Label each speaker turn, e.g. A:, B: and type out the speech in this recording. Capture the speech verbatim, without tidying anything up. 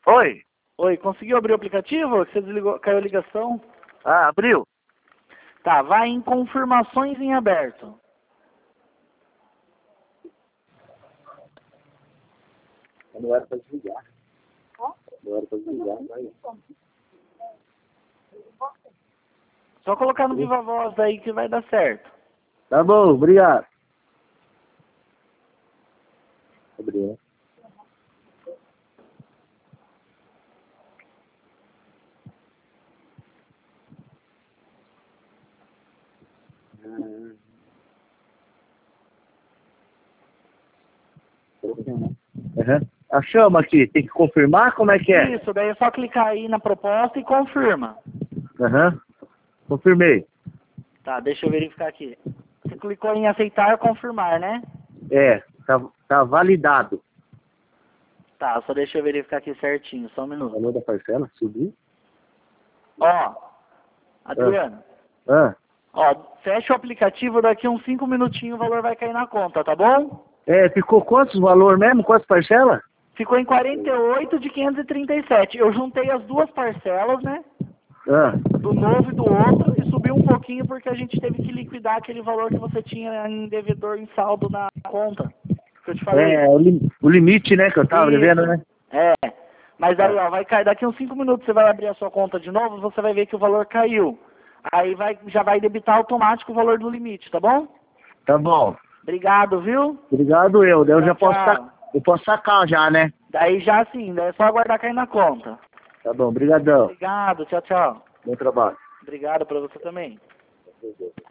A: Oi.
B: Oi, conseguiu abrir o aplicativo? Você desligou, caiu a ligação?
A: Ah, abriu.
B: Tá, vai em confirmações em aberto.
C: Não era para desligar. Não era para desligar, vai.
B: Só colocar no Viva Voz aí que vai dar certo.
C: Tá bom, obrigado. Obrigado. Uhum. A chama aqui, tem que confirmar como é que é?
B: Isso, daí é só clicar aí na proposta e confirma.
C: Aham. Uhum. Confirmei.
B: Tá, deixa eu verificar aqui. Você clicou em aceitar e confirmar, né?
C: É, tá, tá validado.
B: Tá, só deixa eu verificar aqui certinho, só um minuto.
C: Valor da parcela, subiu?
B: Ó, Adriano,
C: Ah.
B: ó, fecha o aplicativo, daqui uns cinco minutinhos o valor vai cair na conta, tá bom?
C: É, ficou quantos valor mesmo? Quantas parcelas?
B: Ficou em quarenta e oito de quinhentos e trinta e sete. Eu juntei as duas parcelas, né?
C: Ah.
B: Do novo e do outro, e subiu um pouquinho porque a gente teve que liquidar aquele valor que você tinha em devedor em saldo na conta. Que eu te falei.
C: É, o, lim, o limite, né, que eu tava
B: Isso.
C: devendo, né?
B: É. Mas aí, ó, vai cair daqui uns cinco minutos, você vai abrir a sua conta de novo, você vai ver que o valor caiu. Aí vai, já vai debitar automático o valor do limite, tá bom?
C: Tá bom.
B: Obrigado, viu?
C: Obrigado eu, daí eu já
B: Tchau,
C: posso
B: tchau.
C: sacar, eu posso sacar já, né?
B: Daí já sim, daí é só aguardar cair na conta.
C: Tá bom, brigadão.
B: Obrigado, tchau, tchau.
C: Bom trabalho.
B: Obrigado pra você também.